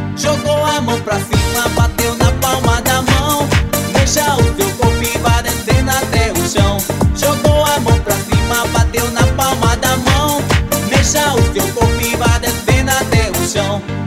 Jogou a mão pra cima, bateu na palma da mão. Mexa o seu corpo e vai descendo até o chão. Jogou a mão pra cima, bateu na palma da mão. Mexa o seu corpo e vai descendo até o chão.